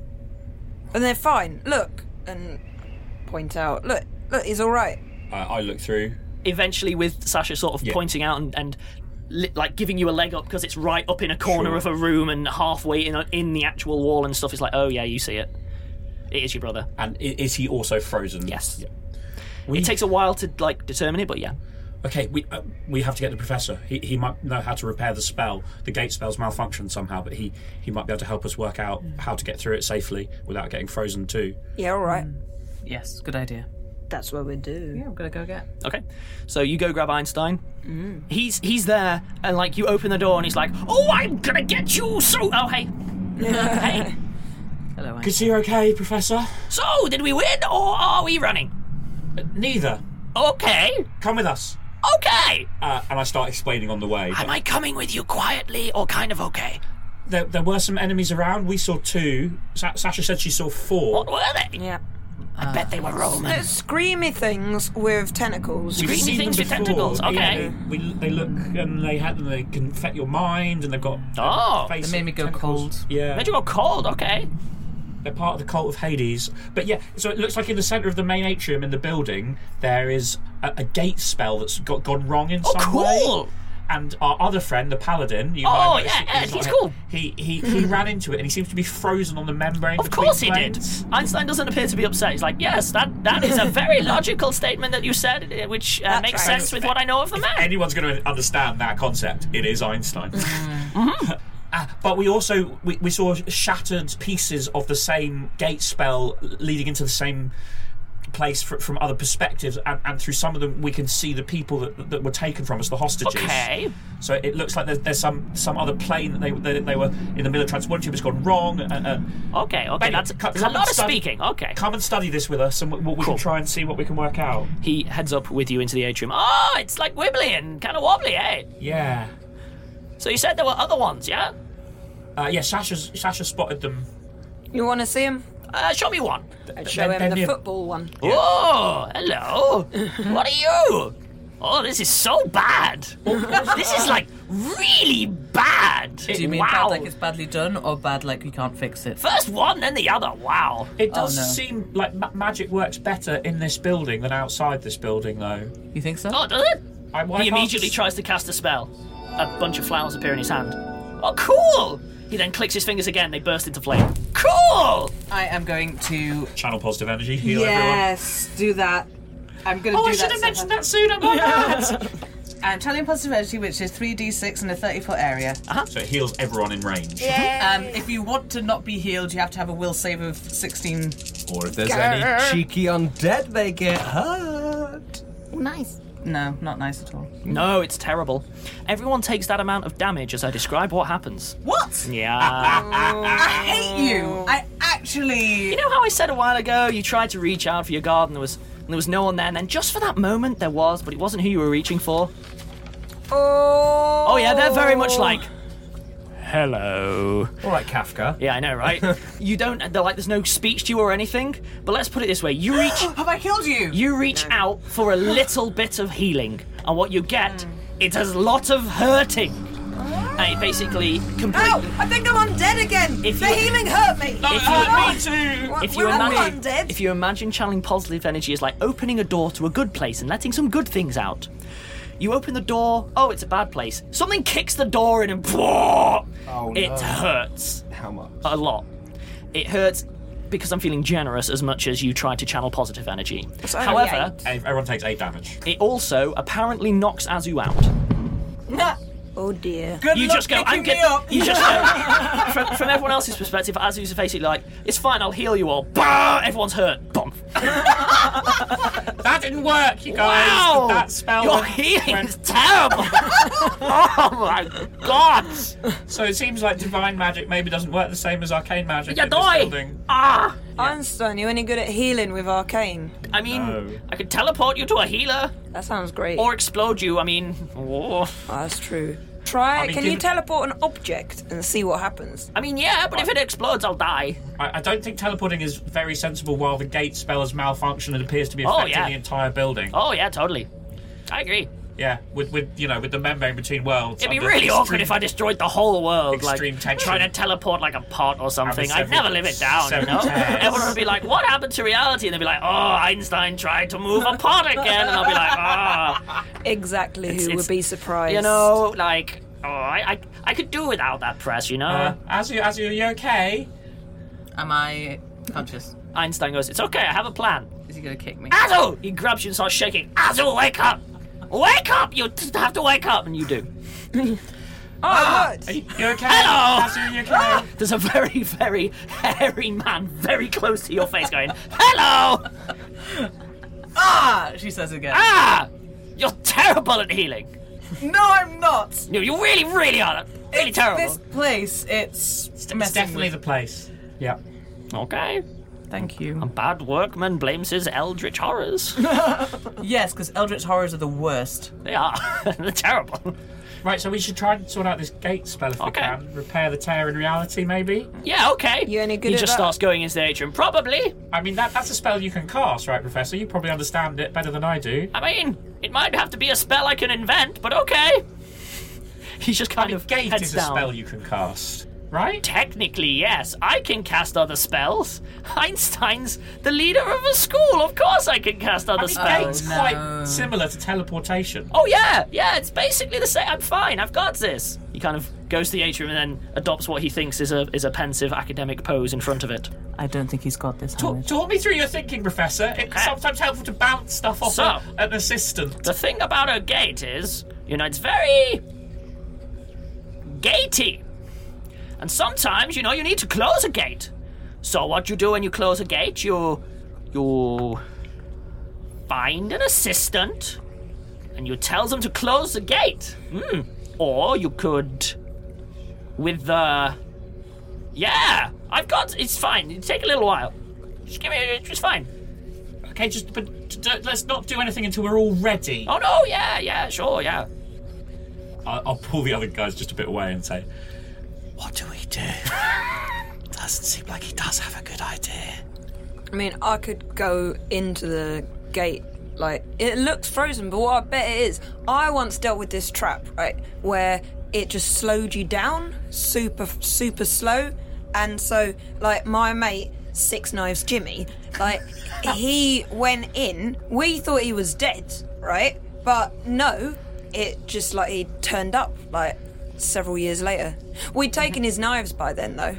And they're fine. Look. And point out. Look. Look, he's all right. Uh, I look through. Eventually, with Sasha sort of Yeah. pointing out and, and li- like giving you a leg up because it's right up in a corner Sure. of a room and halfway in, in the actual wall and stuff, it's like, oh yeah, you see it. It is your brother. And i- is he also frozen? Yes. Yeah. It takes a while to like determine it, but yeah. Okay, we uh, we have to get the professor. He he might know how to repair the spell. The gate spell's malfunctioned somehow, but he, he might be able to help us work out how to get through it safely without getting frozen too. Yeah, all right. Yes, good idea. That's what we do. Yeah, I'm gonna go get. Okay, so you go grab Einstein. He's he's there, and like you open the door, and he's like, "Oh, I'm gonna get you!" So, oh hey, hey. Hello, Anne. Good, you're okay, Professor? So, did we win, or are we running? Uh, neither. Okay, Come with us. okay. Uh, and I start explaining on the way. Am I coming with you quietly, or kind of okay? There, there were some enemies around. We saw two. Sa- Sasha said she saw four. What were they? Yeah. I bet they were Roman. They're screamy things with tentacles. We've Screamy seen things them with before. tentacles, okay. Yeah, we, they look and they had they can affect your mind, and they've got Oh, face They made me go tentacles. cold. Yeah, made you go cold. Okay. they're part of the cult of Hades. But yeah, so it looks like in the centre of the main atrium in the building there is a, a gate spell that's got gone wrong in Oh, some cool. way. And our other friend, the paladin, you Oh, might yeah, notice yeah, he's he's not- cool. He he he ran into it, and he seems to be frozen on the membrane. Of between course he did. planes. Einstein doesn't appear to be upset. He's like, yes, that, that is a very logical statement that you said, uh, which uh, That's makes right. sense with what I know of the man. Anyone's going to understand that concept, it is Einstein. Uh, but we also we, we saw shattered pieces of the same gate spell leading into the same place fr- from other perspectives, and, and through some of them we can see the people that, that were taken from us, the hostages. Okay. So it looks like there's, there's some some other plane that they, they they were in the middle of transporting to, has gone wrong. Uh, uh, Okay, okay, Anyway, that's co- there's a come lot and of study- speaking. Okay. come and study this with us, and we, we Cool. can try and see what we can work out. He heads up with you into the atrium. Oh, it's like wibbly and kind of wobbly, eh? Yeah. So you said there were other ones, yeah? Uh, yeah, Sasha's, Sasha spotted them. You want to see him? Uh, show me one. I'd show They're- him they're the near- football one. Oh, hello. What are you? Oh, this is so bad. This is, like, really bad. Do you mean wow. bad like it's badly done, or bad like we can't fix it? First one, then the other. Wow. It does Oh, no. seem like ma- magic works better in this building than outside this building, though. You think so? Oh, does it? I, why He can't- immediately tries to cast a spell. A bunch of flowers appear in his hand. Oh, cool! He then clicks his fingers again. They burst into flame. Cool! I am going to. Channel positive energy, heal everyone. Yes, do that. I'm going to Oh, do I that. should have so mentioned far. that sooner. My bad. I'm channeling positive energy, which is three d six in a thirty foot area. So it heals everyone in range. Um, if you want to not be healed, you have to have a will save of sixteen. Or if there's any cheeky undead, they get hurt. Nice. No, not nice at all. No, it's terrible. Everyone takes that amount of damage as I describe what happens. What? Yeah. I hate you. I actually. You know how I said a while ago you tried to reach out for your guard and there was and there was no one there, and then just for that moment there was, but it wasn't who you were reaching for? Oh. Oh yeah, they're very much like, hello. All right, Kafka. Yeah, I know, right? You don't, they're like, there's no speech to you or anything, but let's put it this way. You reach, Have I killed you? you reach out for a little bit of healing, and what you get, it's a lot of hurting. And it basically completely... Ow! I think I'm undead again. If the you- healing hurt me. If you, Oh, Me too. what- if you we're all imagine, undead. if you imagine channeling positive energy as like opening a door to a good place and letting some good things out, you open the door. Oh, it's a bad place. Something kicks the door in, and Oh, it no. hurts How much? a lot. It hurts because I'm feeling generous as much as you try to channel positive energy. only However, eight. Everyone takes eight damage. it also apparently knocks Azu out. Oh dear. Good You luck just go, picking I'm me getting. up. You just go. from, from everyone else's perspective, Azu's basically like, it's fine, I'll heal you all. Bah! Everyone's hurt. Bump. That didn't work, you guys. Wow! That spell Your went- healing went- is terrible. Oh my god. So it seems like divine magic maybe doesn't work the same as arcane magic You in this die. building. Ah. Einstein, you any good at healing with arcane? I mean, No. I could teleport you to a healer That sounds great. or explode you. I mean, oh. Oh, that's true. Try. I mean, Can you given- teleport an object and see what happens? I mean, yeah, but if it explodes, I'll die. I, I don't think teleporting is very sensible while the gate spell has malfunctioned and appears to be Oh, affecting yeah. the entire building. Oh yeah, totally. I agree. Yeah, with with you know with the membrane between worlds. It'd be under really extreme- awkward if I destroyed the whole world, Extreme like tension. trying to teleport like a pot or something. I'd several- never live it down, you several know. tears. Everyone would be like, "What happened to reality?" And they'd be like, "Oh, Einstein tried to move a pot again," and I'll be like, "Ah." Exactly. It's- who it's- would be surprised? You know, like, oh, I, I, I could do without that press, you know? Uh, Azu, Azu, are you okay? Am I conscious? Einstein goes, it's okay, I have a plan. Is he going to kick me? Azu! He grabs you and starts shaking. Azu, wake up! Wake up! You t- have to wake up! And you do. Oh, what? Are you, you okay? Hello! Azu, are you okay? There's a very, very hairy man very close to your face going, hello! Ah! She says again. Ah! You're terrible at healing. No, I'm not. No, you really, really are. Really It's terrible. This place, it's, It's messing definitely with- the place. Yeah. Okay. Thank you. A bad workman blames his eldritch horrors. Yes, because Eldritch horrors are the worst. They are. They're terrible. Right, so we should try and sort out this gate spell if Okay. we can. Repair the tear in reality, maybe? Yeah, okay. You any good He at just that? starts going into the atrium. Probably. I mean, that that's a spell you can cast, right, Professor? You probably understand it better than I do. I mean, it might have to be a spell I can invent, but okay. He's just kind I mean, of gate heads is a down. spell you can cast, right? Technically, yes. I can cast other spells. Einstein's the leader of a school. Of course I can cast other I mean, spells. gate's no. quite similar to teleportation. Oh, yeah. Yeah, it's basically the same. I'm fine. I've got this. He kind of goes to the atrium and then adopts what he thinks is a is a pensive academic pose in front of it. I don't think he's got this, Talk, Howard. talk me through your thinking, Professor. It's Okay. sometimes helpful to bounce stuff off So- a, an assistant. The thing about a gate is, you know, it's very gatey. And sometimes, you know, you need to close a gate. So what you do when you close a gate, you you find an assistant and you tell them to close the gate. Hmm. Or you could with the yeah, I've got it's fine. It'll take a little while. Just give me it's fine. Okay, just but d- d- let's not do anything until we're all ready. Oh no, yeah, yeah, sure, yeah. I'll, I'll pull the other guys just a bit away and say, What do we do? Doesn't seem like he does have a good idea. I mean, I could go into the gate Like, it looks frozen, but what I bet it is, I once dealt with this trap, right, where it just slowed you down, super, super slow, and so, like, my mate, Six Knives Jimmy, like, he went in, we thought he was dead, right, but no, it just, like, he turned up, like, several years later. We'd taken his knives by then, though.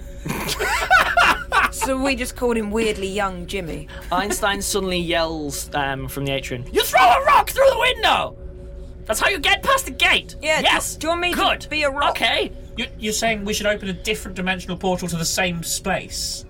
So we just called him weirdly young Jimmy. Einstein suddenly yells um, from the atrium, "You throw a rock through the window! That's how you get past the gate!" Yeah, yes! do, do you want me Good. to be a rock? Okay. You're, you're saying we should open a different dimensional portal to the same space?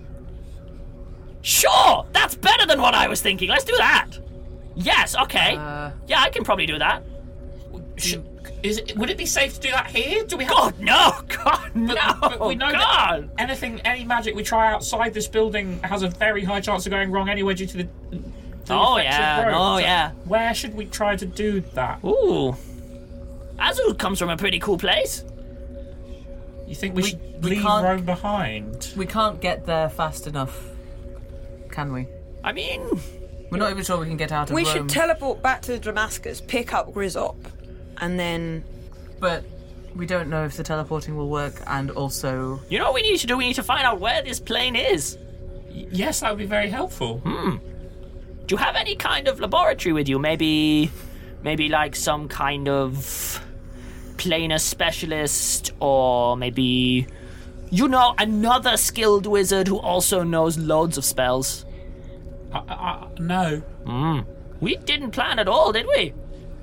Sure! That's better than what I was thinking. Let's do that. Yes, okay. Uh, yeah, I can probably do that. Should, is it, would it be safe to do that here? Do we have God, no! God, no! But, but we know God! that anything, any magic we try outside this building has a very high chance of going wrong anyway due to the. the Oh, effects of yeah, growth. oh, So yeah. Where should we try to do that? Ooh. Azu comes from a pretty cool place. You think we, We- should we leave can't- Rome behind? we can't get there fast enough, can we? I mean, We're not even sure we can get out of We Rome. should teleport back to Damascus, pick up Grizzop, and then... But we don't know if the teleporting will work, and also... you know what we need to do? We need to find out where this plane is. Y- yes, that would be very helpful. Hmm. Do you have any kind of laboratory with you? Maybe, maybe like some kind of planar specialist, or maybe, you know, another skilled wizard who also knows loads of spells. I, I, no. Hmm. We didn't plan at all, did we?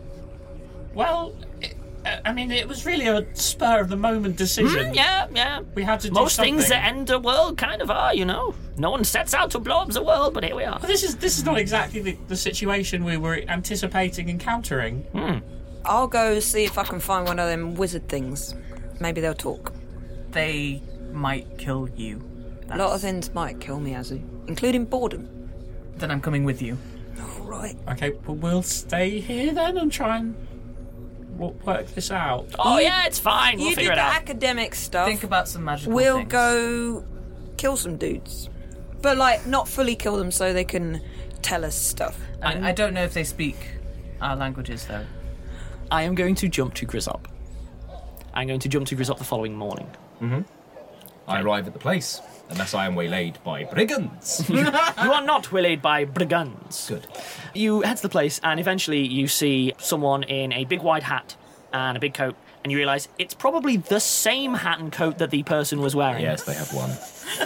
Well, it, uh, I mean, it was really a spur of the moment decision. Mm, yeah, yeah. We had to do Most something. things that end a world kind of are, you know. No one sets out to blow up the world, but here we are. But this is this is not exactly the, the situation we were anticipating encountering. Hmm. I'll go see if I can find one of them wizard things. Maybe they'll talk. They might kill you. A lot of things might kill me, Azu, including boredom. Then I'm coming with you. All right. Okay, but we'll stay here then and try and w- work this out. Oh yeah, it's fine. We'll You figure did it the out. academic stuff. Think about some magical We'll things. go kill some dudes. But, like, not fully kill them so they can tell us stuff. I, I don't know if they speak our languages, though. I am going to jump to Grizzop. I'm going to jump to Grizzop the following morning. Mm-hmm. I arrive at the place, unless I am waylaid by brigands. You are not waylaid by brigands. Good. You head to the place, and eventually you see someone in a big wide hat and a big coat, and you realise it's probably the same hat and coat that the person was wearing. Yes, they have one.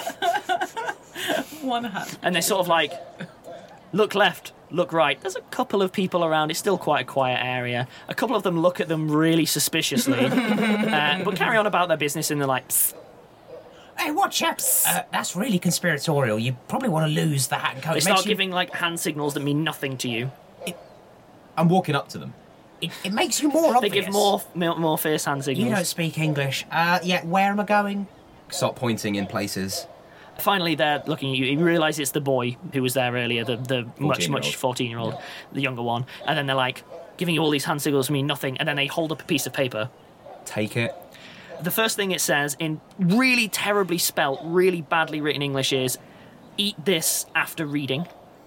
One hat. And they sort of like look left, look right. There's a couple of people around. It's still quite a quiet area. A couple of them look at them really suspiciously, uh, but carry on about their business, and they're like, psst. Hey, watch out! Uh, that's really conspiratorial. You probably want to lose the hat and coat. They It start makes you- giving like hand signals that mean nothing to you. I'm walking up to them. It, it makes you more They obvious. give more more, more fierce hand signals. You don't speak English. Uh, yeah, where am I going? Start pointing in places. Finally, they're looking at you. You realise it's the boy who was there earlier, the, the much, much fourteen-year-old. fourteen-year-old, the younger one. And then they're like, giving you all these hand signals mean nothing, and then they hold up a piece of paper. Take it. The first thing it says, in really terribly spelt, really badly written English, is, eat this after reading.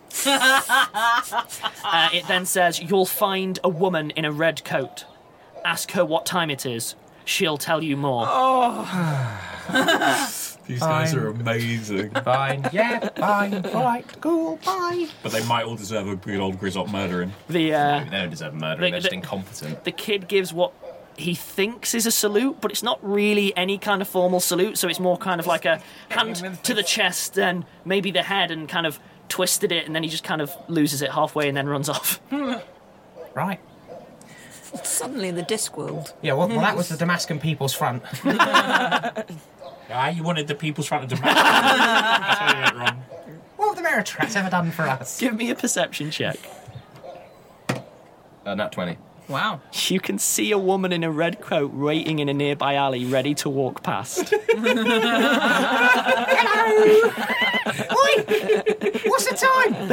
uh, it then says, you'll find a woman in a red coat. Ask her what time it is. She'll tell you more. These guys are amazing. Fine. Yeah, fine. All right, cool, bye. But they might all deserve a good old Grizzop murdering. The uh, They don't deserve murder. The- They're just the- incompetent. the kid gives what he thinks is a salute, but it's not really any kind of formal salute, so it's more kind of like a hand to the chest and maybe the head, and kind of twisted it, and then he just kind of loses it halfway and then runs off. Right. Suddenly the Discworld. Yeah, well, well that was the Damascus People's Front. Ah, you wanted the People's Front of Damascus. That's how you went wrong. What have the Meritocrats ever done for us? Give me a perception check. Uh, nat twenty. Wow. You can see a woman in a red coat waiting in a nearby alley, ready to walk past. Hello! Oi! What's the time?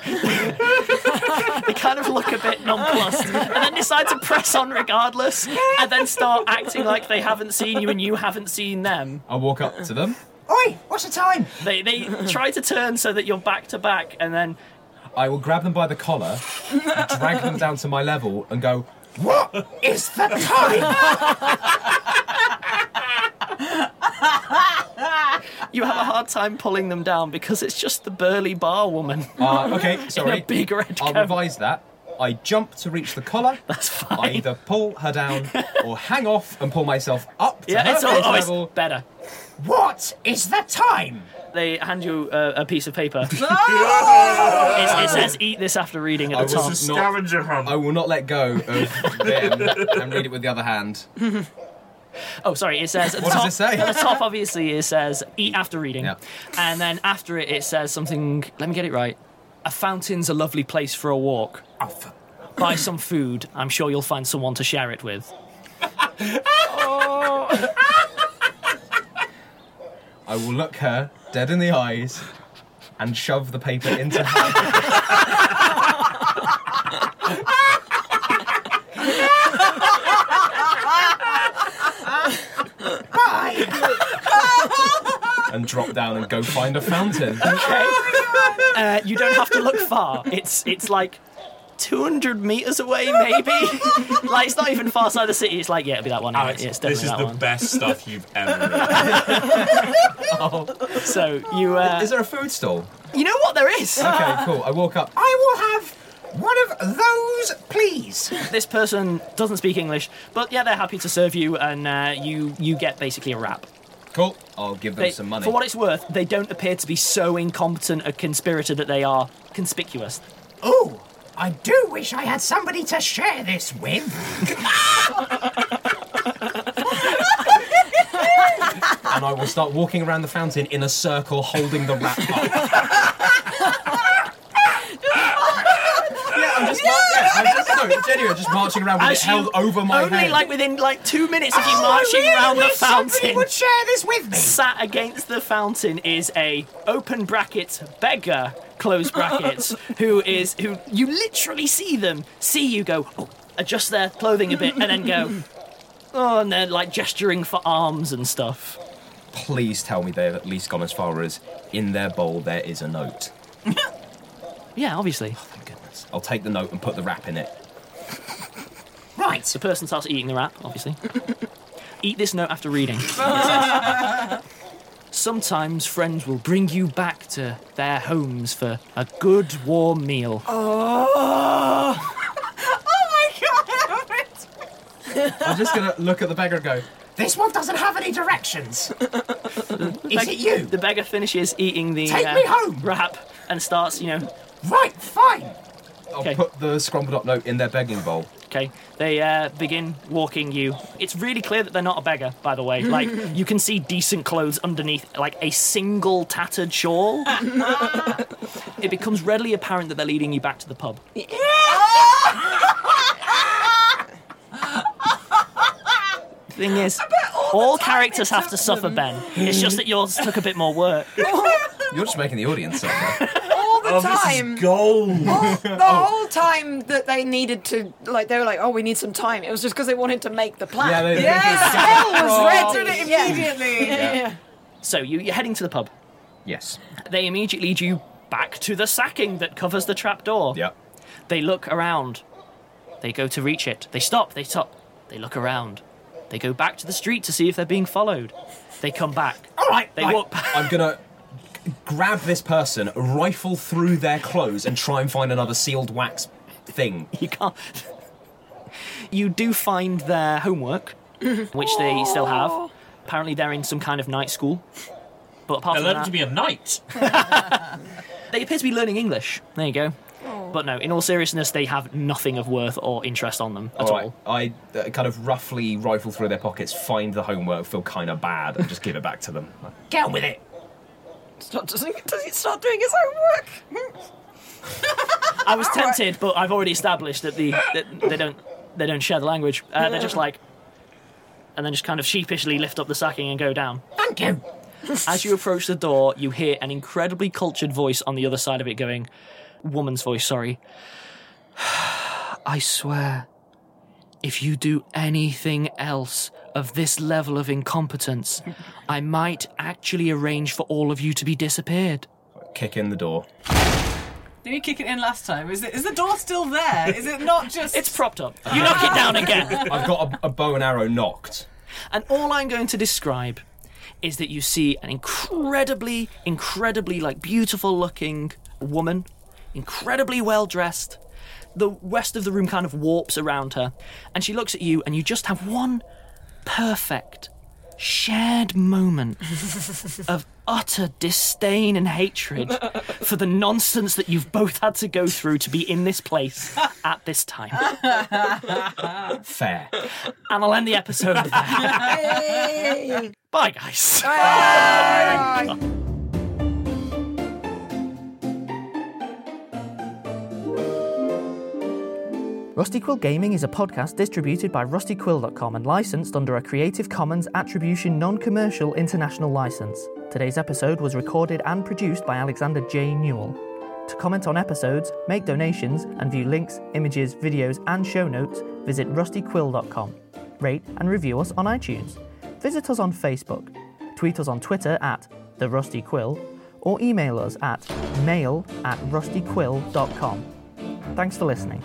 They kind of look a bit nonplussed, and then decide to press on regardless, and then start acting like they haven't seen you and you haven't seen them. I walk up to them. Oi! What's the time? They they try to turn so that you're back to back, and then I will grab them by the collar, drag them down to my level, and go, What is the time? You have a hard time pulling them down because it's just the burly bar woman. uh, okay, sorry. In a big red I'll coat. revise that. I jump to reach the collar. That's fine. I either pull her down or hang off and pull myself up to Yeah, her it's all face oh, it's level. better. What is the time? They hand you a, a piece of paper. it, it says, "Eat this after reading" at I the was top. just- Scavenger hunt. I will not let go of them and read it with the other hand. Oh, sorry. It says at the What top. does it say? At the top, obviously, it says "eat after reading," Yeah. and then after it, it says something. Let me get it right. A fountain's a lovely place for a walk. Oh, for... Buy some food. I'm sure you'll find someone to share it with. I will look her dead in the eyes and shove the paper into her. and drop down and go find a fountain. Okay. Uh, you don't have to look far. It's it's like two hundred meters away, maybe. Like it's not even far side of the city. It's like yeah, it'll be that one. Alex, yeah, it's this definitely is that the one. best stuff you've ever read. So you uh, Is there a food stall? you know what there is. Okay, cool. I walk up. I will have one of those, please. This person doesn't speak English, but yeah, they're happy to serve you, and uh, you you get basically a wrap. Cool. I'll give them They- some money. For what it's worth, they don't appear to be so incompetent a conspirator that they are conspicuous. Oh, I do wish I had somebody to share this with. And I will start walking around the fountain in a circle, holding the wrap up. yeah, I'm just, mar- yeah, I'm just no, genuinely just marching around with As it held you- over my Only head. like within like two minutes of you Oh, marching I really around the wish somebody fountain. would share this with me. Sat against the fountain is a open brackets beggar, close brackets, who is who you literally see them see you go, oh, adjust their clothing a bit, and then go, oh, and they're like gesturing for arms and stuff. Please tell me they've at least gone as far as in their bowl there is a note. Yeah, obviously. Thank goodness. I'll take the note and put the wrap in it. Right. The person starts eating the wrap, obviously. Eat this note after reading. Sometimes friends will bring you back to their homes for a good warm meal. Oh my god! I'm just gonna look at the beggar and go, This one doesn't have any directions. Is it you? The beggar finishes eating the Take uh, me home. wrap and starts, you know, Right, fine. I'll Okay. put the scrumpled up note in their begging bowl. okay, they uh, begin walking you. It's really clear that they're not a beggar, by the way. Like, you can see decent clothes underneath, like a single tattered shawl. It becomes readily apparent that they're leading you back to the pub. Thing is, all characters have to suffer, Ben. It's just that yours took a bit more work. You're just making the audience suffer. All the Oh, time. this is gold. The whole time that they needed to, like, they were like, oh, we need some time. It was just because they wanted to make the plan. Yeah, they- Yes! Hell was Oh, ready. did it Yeah. immediately. Yeah. yeah. So you, you're heading to the pub. Yes. They immediately lead you back to the sacking that covers the trapdoor. Yep. They look around. They go to reach it. They stop. They stop. They look around. They go back to the street to see if they're being followed. They come back. All right. They right. walk back. I'm gonna g- grab this person, rifle through their clothes, and try and find another sealed wax thing. You can't. You do find their homework, which they still have. Apparently, they're in some kind of night school. But apart They from learned that, to be a knight. they appear to be learning English. There you go. But no, in all seriousness, they have nothing of worth or interest on them at All right. all. I uh, kind of roughly rifle through their pockets, find the homework, feel kind of bad, and just give it back to them. Get on with it. Stop, does, he, does he start doing his homework? I was tempted, but I've already established that the that they don't they don't share the language. Uh, they're just like, and then just kind of sheepishly lift up the sacking and go down. Thank you. As you approach the door, you hear an incredibly cultured voice on the other side of it going, woman's voice, sorry. I swear, if you do anything else of this level of incompetence, I might actually arrange for all of you to be disappeared. Kick in the door. Did you kick it in last time? Is it? Is the door still there? Is it not just... It's propped up. You knock it down again. I've got a, a bow and arrow knocked. And all I'm going to describe is that you see an incredibly, incredibly, like, beautiful-looking woman, incredibly well-dressed. The rest of the room kind of warps around her, and she looks at you, and you just have one perfect, shared moment of utter disdain and hatred for the nonsense that you've both had to go through to be in this place at this time. Fair. And I'll end the episode there. Bye, guys. Bye. Rusty Quill Gaming is a podcast distributed by rusty quill dot com and licensed under a Creative Commons Attribution Non-Commercial International License. Today's episode was recorded and produced by Alexander J. Newell. To comment on episodes, make donations, and view links, images, videos, and show notes, visit rusty quill dot com. Rate and review us on iTunes. Visit us on Facebook. Tweet us on Twitter at The Rusty Quill, or email us at mail at rusty quill dot com. Thanks for listening.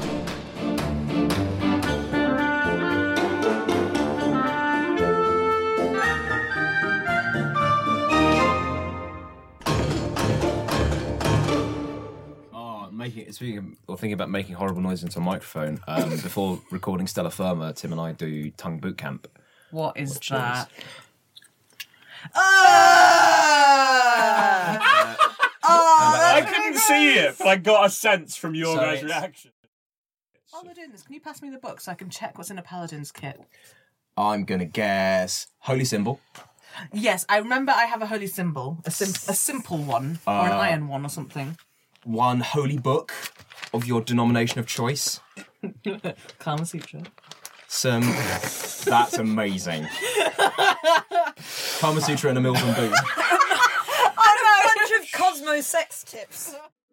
Making, speaking of, or thinking about making horrible noise into a microphone, um, before recording Stella Firma, Tim and I do tongue boot camp. What is Which that? is- Ah! Oh, I couldn't see it, but I got a sense from your So guys' it's- reaction. While we're doing this, can you pass me the book so I can check what's in a paladin's kit? I'm gonna guess holy symbol. Yes, I remember I have a holy symbol, a, sim- a simple one, or an iron one or something. One holy book of your denomination of choice. Kama Sutra. Some. That's amazing. Kama Sutra and a Milton boot. A bunch of Cosmo sex tips.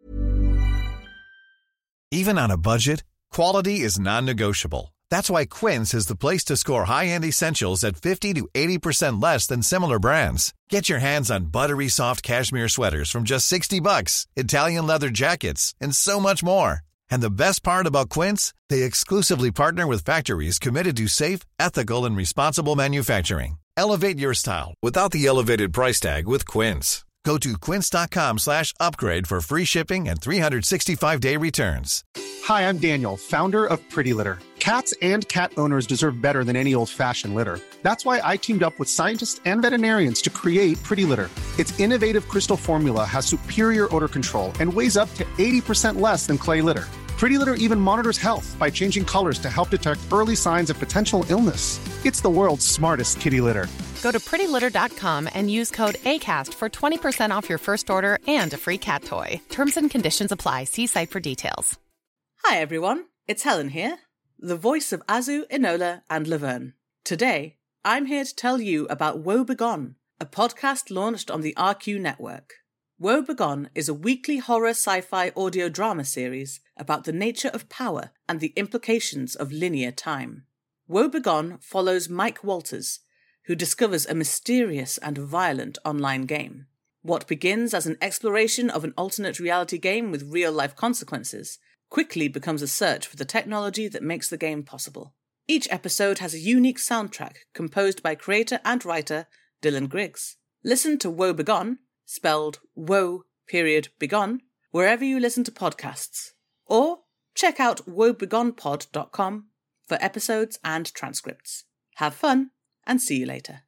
Even on a budget, quality is non-negotiable. That's why Quince is the place to score high-end essentials at fifty to eighty percent less than similar brands. Get your hands on buttery soft cashmere sweaters from just sixty bucks, Italian leather jackets, and so much more. And the best part about Quince, they exclusively partner with factories committed to safe, ethical, and responsible manufacturing. Elevate your style without the elevated price tag with Quince. Go to quince.com slash upgrade for free shipping and three sixty-five day returns. Hi, I'm Daniel, founder of Pretty Litter. Cats and cat owners deserve better than any old-fashioned litter. That's why I teamed up with scientists and veterinarians to create Pretty Litter. Its innovative crystal formula has superior odor control and weighs up to eighty percent less than clay litter. Pretty Litter even monitors health by changing colors to help detect early signs of potential illness. It's the world's smartest kitty litter. Go to pretty litter dot com and use code ACAST for twenty percent off your first order and a free cat toy. Terms and conditions apply. See site for details. Hi everyone, it's Helen here, the voice of Azu, Enola, and Laverne. Today, I'm here to tell you about Woe Begone, a podcast launched on the R Q network. Woe Begone is a weekly horror sci-fi audio drama series about the nature of power and the implications of linear time. Woe Begone follows Mike Walters, who discovers a mysterious and violent online game. What begins as an exploration of an alternate reality game with real-life consequences quickly becomes a search for the technology that makes the game possible. Each episode has a unique soundtrack composed by creator and writer Dylan Griggs. Listen to Woe Begone, spelled Woe period Begone, wherever you listen to podcasts. Or check out woe begone pod dot com for episodes and transcripts. Have fun, and see you later.